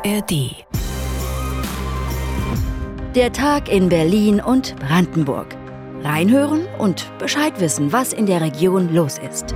ARD. Der Tag in Berlin und Brandenburg. Reinhören und Bescheid wissen, was in der Region los ist.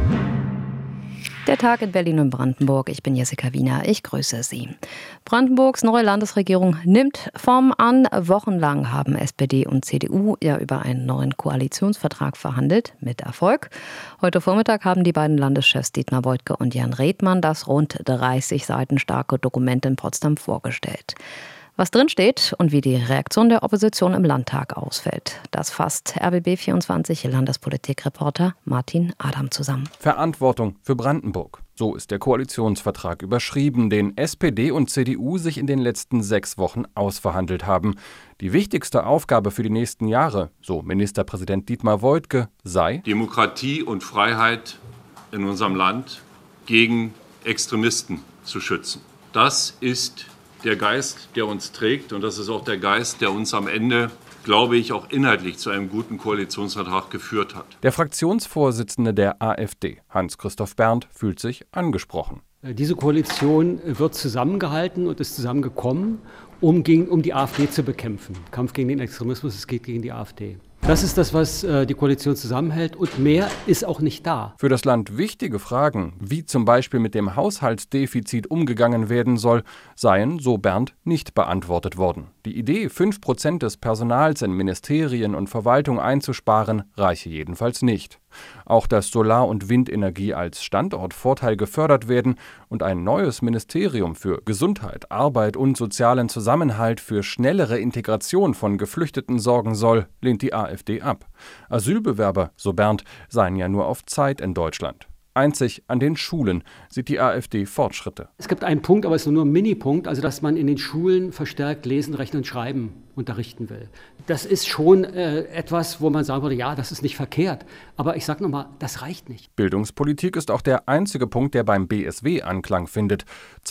Der Tag in Berlin und Brandenburg. Ich bin Jessica Wiener. Ich grüße Sie. Brandenburgs neue Landesregierung nimmt Form an. Wochenlang haben SPD und CDU ja über einen neuen Koalitionsvertrag verhandelt. Mit Erfolg. Heute Vormittag haben die beiden Landeschefs Dietmar Woidke und Jan Redmann das rund 30 Seiten starke Dokument in Potsdam vorgestellt. Was drinsteht und wie die Reaktion der Opposition im Landtag ausfällt, das fasst RBB24 Landespolitikreporter Martin Adam zusammen. Verantwortung für Brandenburg. So ist der Koalitionsvertrag überschrieben, den SPD und CDU sich in den letzten 6 Wochen ausverhandelt haben. Die wichtigste Aufgabe für die nächsten Jahre, so Ministerpräsident Dietmar Woidke, sei Demokratie und Freiheit in unserem Land gegen Extremisten zu schützen. Das ist der Geist, der uns trägt, und das ist auch der Geist, der uns am Ende, glaube ich, auch inhaltlich zu einem guten Koalitionsvertrag geführt hat. Der Fraktionsvorsitzende der AfD, Hans-Christoph Berndt, fühlt sich angesprochen. Diese Koalition wird zusammengehalten und ist zusammengekommen, um die AfD zu bekämpfen. Kampf gegen den Extremismus, es geht gegen die AfD. Das ist das, was die Koalition zusammenhält, und mehr ist auch nicht da. Für das Land wichtige Fragen, wie zum Beispiel mit dem Haushaltsdefizit umgegangen werden soll, seien, so Berndt, nicht beantwortet worden. Die Idee, 5% des Personals in Ministerien und Verwaltung einzusparen, reiche jedenfalls nicht. Auch dass Solar- und Windenergie als Standortvorteil gefördert werden und ein neues Ministerium für Gesundheit, Arbeit und sozialen Zusammenhalt für schnellere Integration von Geflüchteten sorgen soll, lehnt die AfD ab. Asylbewerber, so Berndt, seien ja nur auf Zeit in Deutschland. Einzig an den Schulen sieht die AfD Fortschritte. Es gibt einen Punkt, aber es ist nur ein Mini-Punkt, also dass man in den Schulen verstärkt Lesen, Rechnen und Schreiben unterrichten will. Das ist schon etwas, wo man sagen würde, ja, das ist nicht verkehrt. Aber ich sage nochmal, das reicht nicht. Bildungspolitik ist auch der einzige Punkt, der beim BSW Anklang findet.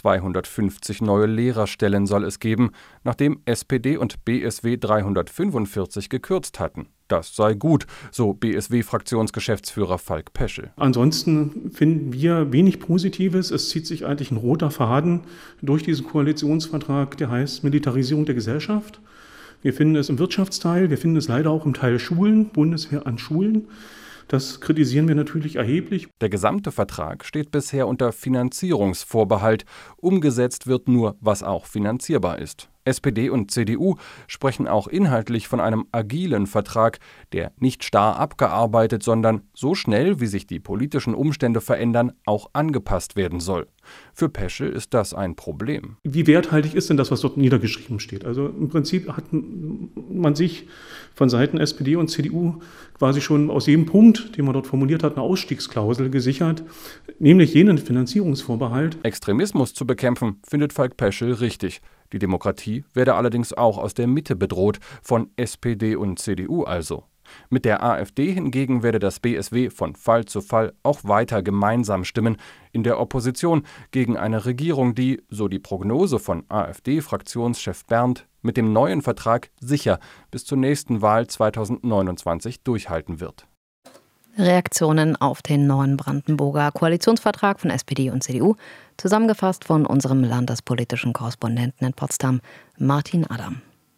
250 neue Lehrerstellen soll es geben, nachdem SPD und BSW 345 gekürzt hatten. Das sei gut, so BSW-Fraktionsgeschäftsführer Falk Peschel. Ansonsten finden wir wenig Positives. Es zieht sich eigentlich ein roter Faden durch diesen Koalitionsvertrag, der heißt Militarisierung der Gesellschaft. Wir finden es im Wirtschaftsteil, wir finden es leider auch im Teil Schulen, Bundeswehr an Schulen. Das kritisieren wir natürlich erheblich. Der gesamte Vertrag steht bisher unter Finanzierungsvorbehalt. Umgesetzt wird nur, was auch finanzierbar ist. SPD und CDU sprechen auch inhaltlich von einem agilen Vertrag, der nicht starr abgearbeitet, sondern so schnell, wie sich die politischen Umstände verändern, auch angepasst werden soll. Für Peschel ist das ein Problem. Wie werthaltig ist denn das, was dort niedergeschrieben steht? Also im Prinzip hat man sich von Seiten SPD und CDU quasi schon aus jedem Punkt, den man dort formuliert hat, eine Ausstiegsklausel gesichert, nämlich jenen Finanzierungsvorbehalt. Extremismus zu bekämpfen, findet Falk Peschel richtig. Die Demokratie werde allerdings auch aus der Mitte bedroht, von SPD und CDU also. Mit der AfD hingegen werde das BSW von Fall zu Fall auch weiter gemeinsam stimmen, in der Opposition gegen eine Regierung, die, so die Prognose von AfD-Fraktionschef Berndt, mit dem neuen Vertrag sicher bis zur nächsten Wahl 2029 durchhalten wird. Reaktionen auf den neuen Brandenburger Koalitionsvertrag von SPD und CDU, zusammengefasst von unserem landespolitischen Korrespondenten in Potsdam, Martin Adam.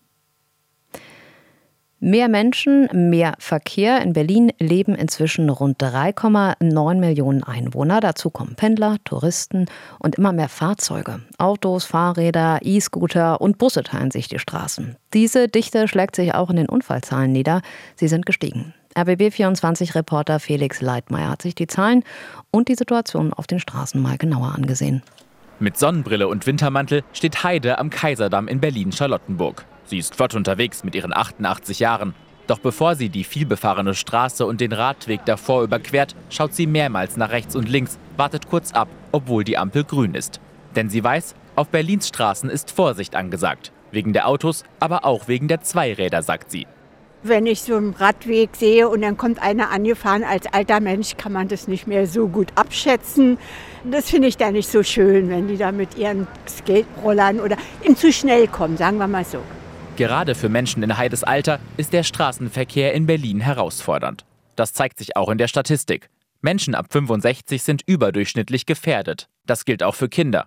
Mehr Menschen, mehr Verkehr. In Berlin leben inzwischen rund 3,9 Millionen Einwohner. Dazu kommen Pendler, Touristen und immer mehr Fahrzeuge. Autos, Fahrräder, E-Scooter und Busse teilen sich die Straßen. Diese Dichte schlägt sich auch in den Unfallzahlen nieder. Sie sind gestiegen. RBB24-Reporter Felix Leitmeier hat sich die Zahlen und die Situation auf den Straßen mal genauer angesehen. Mit Sonnenbrille und Wintermantel steht Heide am Kaiserdamm in Berlin-Charlottenburg. Sie ist flott unterwegs mit ihren 88 Jahren. Doch bevor sie die vielbefahrene Straße und den Radweg davor überquert, schaut sie mehrmals nach rechts und links, wartet kurz ab, obwohl die Ampel grün ist. Denn sie weiß, auf Berlins Straßen ist Vorsicht angesagt. Wegen der Autos, aber auch wegen der Zweiräder, sagt sie. Wenn ich so einen Radweg sehe und dann kommt einer angefahren, als alter Mensch kann man das nicht mehr so gut abschätzen. Das finde ich da nicht so schön, wenn die da mit ihren Skaterollern oder eben zu schnell kommen, sagen wir mal so. Gerade für Menschen in Heides Alter ist der Straßenverkehr in Berlin herausfordernd. Das zeigt sich auch in der Statistik. Menschen ab 65 sind überdurchschnittlich gefährdet. Das gilt auch für Kinder.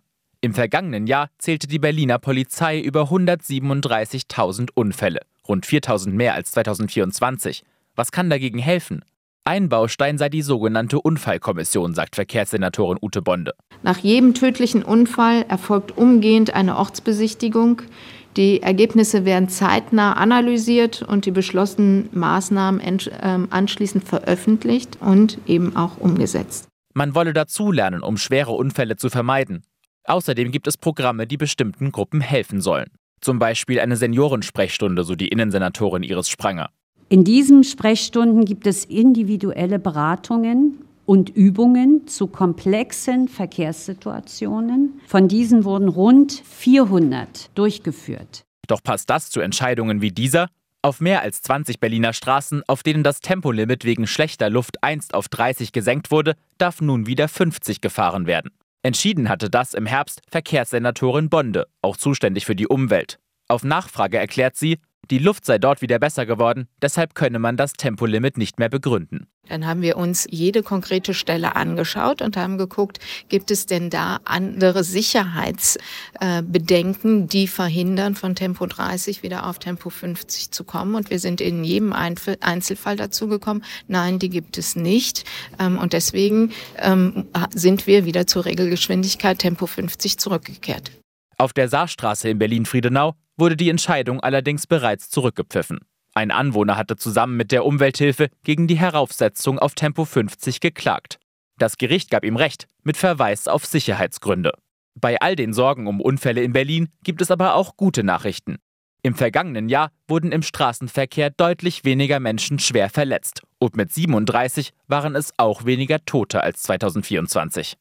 Im vergangenen Jahr zählte die Berliner Polizei über 137.000 Unfälle, rund 4.000 mehr als 2024. Was kann dagegen helfen? Ein Baustein sei die sogenannte Unfallkommission, sagt Verkehrssenatorin Ute Bonde. Nach jedem tödlichen Unfall erfolgt umgehend eine Ortsbesichtigung. Die Ergebnisse werden zeitnah analysiert und die beschlossenen Maßnahmen anschließend veröffentlicht und eben auch umgesetzt. Man wolle dazulernen, um schwere Unfälle zu vermeiden. Außerdem gibt es Programme, die bestimmten Gruppen helfen sollen. Zum Beispiel eine Seniorensprechstunde, so die Innensenatorin Iris Spranger. In diesen Sprechstunden gibt es individuelle Beratungen und Übungen zu komplexen Verkehrssituationen. Von diesen wurden rund 400 durchgeführt. Doch passt das zu Entscheidungen wie dieser? Auf mehr als 20 Berliner Straßen, auf denen das Tempolimit wegen schlechter Luft einst auf 30 gesenkt wurde, darf nun wieder 50 gefahren werden. Entschieden hatte das im Herbst Verkehrssenatorin Bonde, auch zuständig für die Umwelt. Auf Nachfrage erklärt sie, die Luft sei dort wieder besser geworden, deshalb könne man das Tempolimit nicht mehr begründen. Dann haben wir uns jede konkrete Stelle angeschaut und haben geguckt, gibt es denn da andere Sicherheitsbedenken, die verhindern, von Tempo 30 wieder auf Tempo 50 zu kommen. Und wir sind in jedem Einzelfall dazu gekommen, nein, die gibt es nicht. Und deswegen sind wir wieder zur Regelgeschwindigkeit Tempo 50 zurückgekehrt. Auf der Saarstraße in Berlin-Friedenau wurde die Entscheidung allerdings bereits zurückgepfiffen. Ein Anwohner hatte zusammen mit der Umwelthilfe gegen die Heraufsetzung auf Tempo 50 geklagt. Das Gericht gab ihm Recht, mit Verweis auf Sicherheitsgründe. Bei all den Sorgen um Unfälle in Berlin gibt es aber auch gute Nachrichten. Im vergangenen Jahr wurden im Straßenverkehr deutlich weniger Menschen schwer verletzt. Und mit 37 waren es auch weniger Tote als 2024.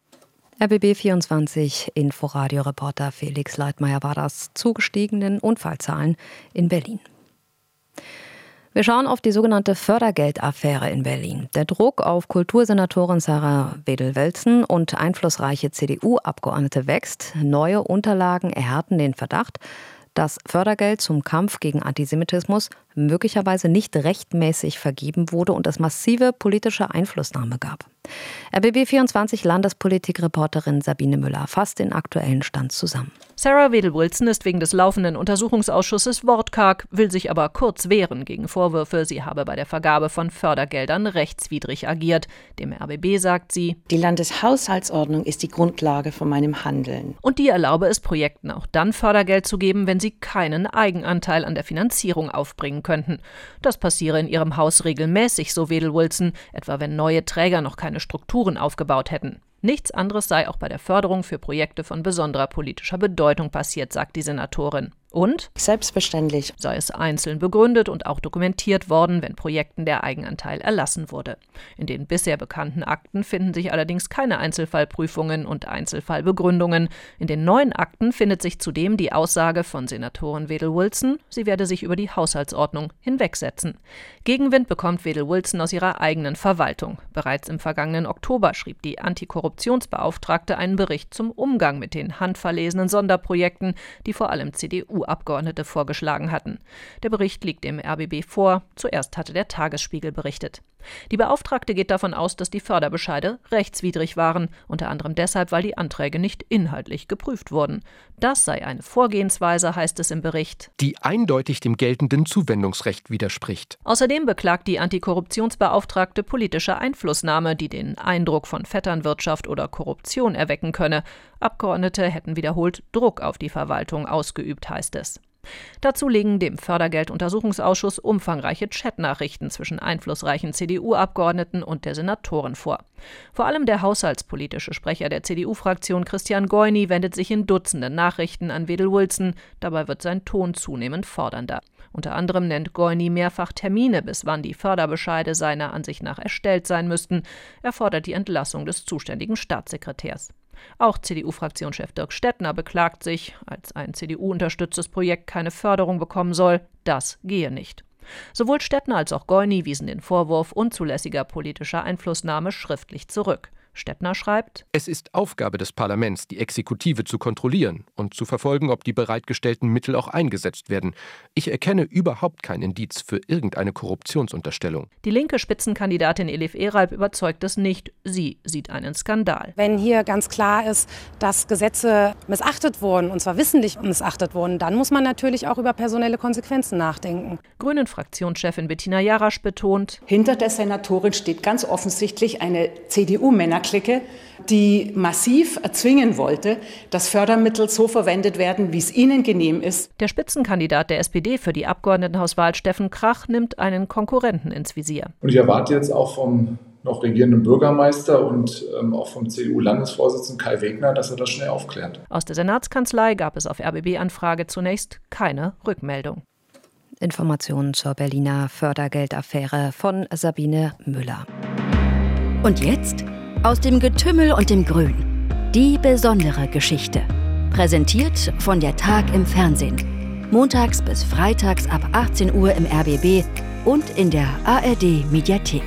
RBB24 Inforadio-Reporter Felix Leitmayr war das zu gestiegenen Unfallzahlen in Berlin. Wir schauen auf die sogenannte Fördergeldaffäre in Berlin. Der Druck auf Kultursenatorin Sarah Wedel-Welzen und einflussreiche CDU-Abgeordnete wächst. Neue Unterlagen erhärten den Verdacht, dass Fördergeld zum Kampf gegen Antisemitismus möglicherweise nicht rechtmäßig vergeben wurde und es massive politische Einflussnahme gab. RBB24 Landespolitikreporterin Sabine Müller fasst den aktuellen Stand zusammen. Sarah Wedel-Welzen ist wegen des laufenden Untersuchungsausschusses wortkarg, will sich aber kurz wehren gegen Vorwürfe, sie habe bei der Vergabe von Fördergeldern rechtswidrig agiert. Dem RBB sagt sie: Die Landeshaushaltsordnung ist die Grundlage von meinem Handeln. Und die erlaube es Projekten auch dann Fördergeld zu geben, wenn sie keinen Eigenanteil an der Finanzierung aufbringen könnten. Das passiere in ihrem Haus regelmäßig, so Wedel-Welzen, etwa wenn neue Träger noch keine Strukturen aufgebaut hätten. Nichts anderes sei auch bei der Förderung für Projekte von besonderer politischer Bedeutung passiert, sagt die Senatorin. Und selbstverständlich sei es einzeln begründet und auch dokumentiert worden, wenn Projekten der Eigenanteil erlassen wurde. In den bisher bekannten Akten finden sich allerdings keine Einzelfallprüfungen und Einzelfallbegründungen. In den neuen Akten findet sich zudem die Aussage von Senatorin Wedel-Welzen, sie werde sich über die Haushaltsordnung hinwegsetzen. Gegenwind bekommt Wedel-Welzen aus ihrer eigenen Verwaltung. Bereits im vergangenen Oktober schrieb die Antikorruptionsbeauftragte einen Bericht zum Umgang mit den handverlesenen Sonderprojekten, die vor allem CDU-Abgeordnete vorgeschlagen hatten. Der Bericht liegt dem RBB vor. Zuerst hatte der Tagesspiegel berichtet. Die Beauftragte geht davon aus, dass die Förderbescheide rechtswidrig waren, unter anderem deshalb, weil die Anträge nicht inhaltlich geprüft wurden. Das sei eine Vorgehensweise, heißt es im Bericht, die eindeutig dem geltenden Zuwendungsrecht widerspricht. Außerdem beklagt die Antikorruptionsbeauftragte politische Einflussnahme, die den Eindruck von Vetternwirtschaft oder Korruption erwecken könne. Abgeordnete hätten wiederholt Druck auf die Verwaltung ausgeübt, heißt es. Dazu liegen dem Fördergelduntersuchungsausschuss umfangreiche Chatnachrichten zwischen einflussreichen CDU-Abgeordneten und der Senatorin vor. Vor allem der haushaltspolitische Sprecher der CDU-Fraktion Christian Goyni wendet sich in Dutzenden Nachrichten an Wedel-Welzen. Dabei wird sein Ton zunehmend fordernder. Unter anderem nennt Goyni mehrfach Termine, bis wann die Förderbescheide seiner Ansicht nach erstellt sein müssten. Er fordert die Entlassung des zuständigen Staatssekretärs. Auch CDU-Fraktionschef Dirk Stettner beklagt sich, als ein CDU-unterstütztes Projekt keine Förderung bekommen soll, das gehe nicht. Sowohl Stettner als auch Goyni wiesen den Vorwurf unzulässiger politischer Einflussnahme schriftlich zurück. Stettner schreibt: Es ist Aufgabe des Parlaments, die Exekutive zu kontrollieren und zu verfolgen, ob die bereitgestellten Mittel auch eingesetzt werden. Ich erkenne überhaupt kein Indiz für irgendeine Korruptionsunterstellung. Die linke Spitzenkandidatin Elif Eralp überzeugt es nicht. Sie sieht einen Skandal. Wenn hier ganz klar ist, dass Gesetze missachtet wurden, und zwar wissentlich missachtet wurden, dann muss man natürlich auch über personelle Konsequenzen nachdenken. Grünen-Fraktionschefin Bettina Jarasch betont: Hinter der Senatorin steht ganz offensichtlich eine CDU-Männerclique, die massiv erzwingen wollte, dass Fördermittel so verwendet werden, wie es ihnen genehm ist. Der Spitzenkandidat der SPD für die Abgeordnetenhauswahl, Steffen Krach, nimmt einen Konkurrenten ins Visier. Und ich erwarte jetzt auch vom noch regierenden Bürgermeister und auch vom CDU-Landesvorsitzenden Kai Wegner, dass er das schnell aufklärt. Aus der Senatskanzlei gab es auf RBB-Anfrage zunächst keine Rückmeldung. Informationen zur Berliner Fördergeldaffäre von Sabine Müller. Und jetzt aus dem Getümmel und dem Grün. Die besondere Geschichte. Präsentiert von der Tag im Fernsehen. Montags bis freitags ab 18 Uhr im RBB und in der ARD-Mediathek.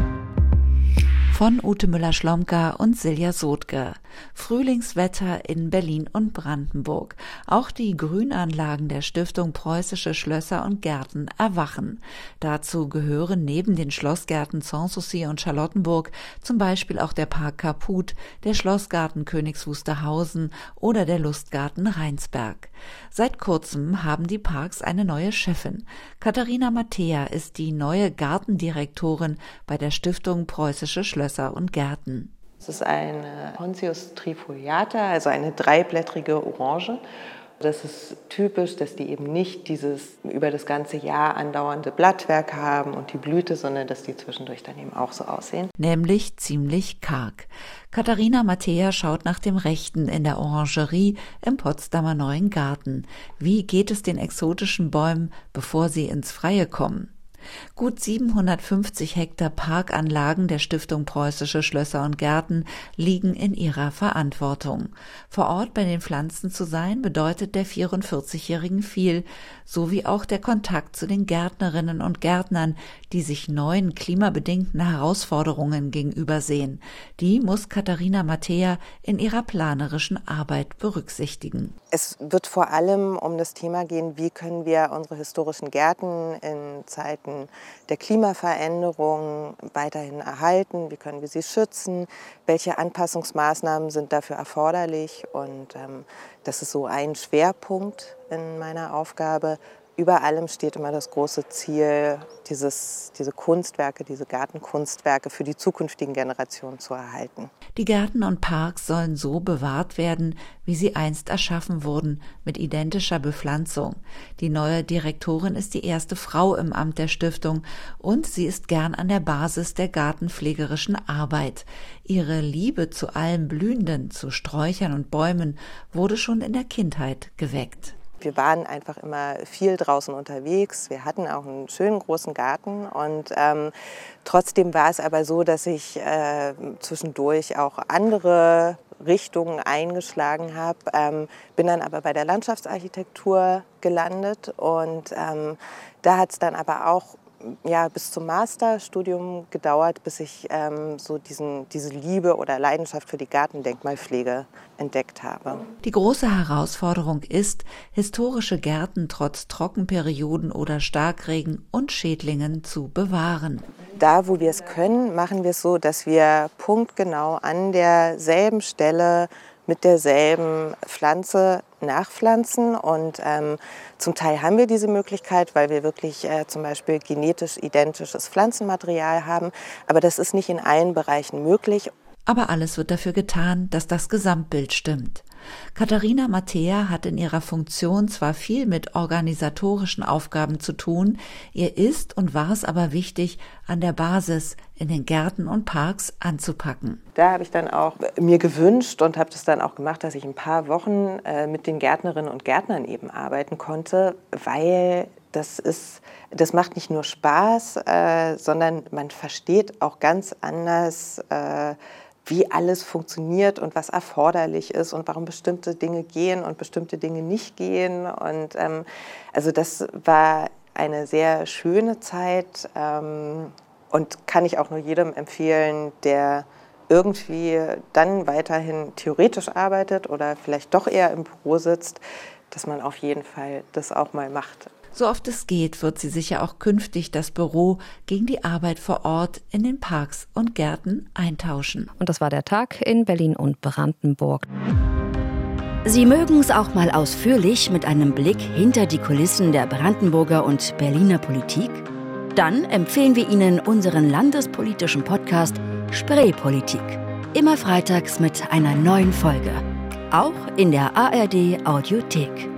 Von Ute Müller-Schlomka und Silja Sodke. Frühlingswetter in Berlin und Brandenburg. Auch die Grünanlagen der Stiftung Preußische Schlösser und Gärten erwachen. Dazu gehören neben den Schlossgärten Sanssouci und Charlottenburg zum Beispiel auch der Park Kaput, der Schlossgarten Königs Wusterhausen oder der Lustgarten Rheinsberg. Seit kurzem haben die Parks eine neue Chefin. Katharina Mattea ist die neue Gartendirektorin bei der Stiftung Preußische Schlösser und Gärten. Es ist eine Pontius trifoliata, also eine dreiblättrige Orange. Das ist typisch, dass die eben nicht dieses über das ganze Jahr andauernde Blattwerk haben und die Blüte, sondern dass die zwischendurch dann eben auch so aussehen. Nämlich ziemlich karg. Katharina Mattea schaut nach dem Rechten in der Orangerie im Potsdamer Neuen Garten. Wie geht es den exotischen Bäumen, bevor sie ins Freie kommen? Gut 750 Hektar Parkanlagen der Stiftung Preußische Schlösser und Gärten liegen in ihrer Verantwortung. Vor Ort bei den Pflanzen zu sein, bedeutet der 44-Jährigen viel, so wie auch der Kontakt zu den Gärtnerinnen und Gärtnern, die sich neuen klimabedingten Herausforderungen gegenübersehen. Die muss Katharina Mattea in ihrer planerischen Arbeit berücksichtigen. Es wird vor allem um das Thema gehen, wie können wir unsere historischen Gärten in Zeiten der Klimaveränderung weiterhin erhalten, wie können wir sie schützen, welche Anpassungsmaßnahmen sind dafür erforderlich. Und das ist so ein Schwerpunkt in meiner Aufgabe. Über allem steht immer das große Ziel, diese Kunstwerke, diese Gartenkunstwerke für die zukünftigen Generationen zu erhalten. Die Gärten und Parks sollen so bewahrt werden, wie sie einst erschaffen wurden, mit identischer Bepflanzung. Die neue Direktorin ist die erste Frau im Amt der Stiftung und sie ist gern an der Basis der gartenpflegerischen Arbeit. Ihre Liebe zu allem Blühenden, zu Sträuchern und Bäumen wurde schon in der Kindheit geweckt. Wir waren einfach immer viel draußen unterwegs. Wir hatten auch einen schönen großen Garten und trotzdem war es aber so, dass ich zwischendurch auch andere Richtungen eingeschlagen habe. Bin dann aber bei der Landschaftsarchitektur gelandet und da hat es dann aber auch bis zum Masterstudium gedauert, bis ich so diese Liebe oder Leidenschaft für die Gartendenkmalpflege entdeckt habe. Die große Herausforderung ist, historische Gärten trotz Trockenperioden oder Starkregen und Schädlingen zu bewahren. Da, wo wir es können, machen wir es so, dass wir punktgenau an derselben Stelle mit derselben Pflanze nachpflanzen und zum Teil haben wir diese Möglichkeit, weil wir wirklich zum Beispiel genetisch identisches Pflanzenmaterial haben, aber das ist nicht in allen Bereichen möglich. Aber alles wird dafür getan, dass das Gesamtbild stimmt. Katharina Mattea hat in ihrer Funktion zwar viel mit organisatorischen Aufgaben zu tun, ihr ist und war es aber wichtig, an der Basis in den Gärten und Parks anzupacken. Da habe ich dann auch mir gewünscht und habe das dann auch gemacht, dass ich ein paar Wochen mit den Gärtnerinnen und Gärtnern eben arbeiten konnte, weil das macht nicht nur Spaß, sondern man versteht auch ganz anders, wie alles funktioniert und was erforderlich ist und warum bestimmte Dinge gehen und bestimmte Dinge nicht gehen. Und also das war eine sehr schöne Zeit und kann ich auch nur jedem empfehlen, der irgendwie dann weiterhin theoretisch arbeitet oder vielleicht doch eher im Büro sitzt, dass man auf jeden Fall das auch mal macht. So oft es geht, wird sie sicher auch künftig das Büro gegen die Arbeit vor Ort in den Parks und Gärten eintauschen. Und das war der Tag in Berlin und Brandenburg. Sie mögen es auch mal ausführlich mit einem Blick hinter die Kulissen der Brandenburger und Berliner Politik? Dann empfehlen wir Ihnen unseren landespolitischen Podcast Spreepolitik. Immer freitags mit einer neuen Folge. Auch in der ARD Audiothek.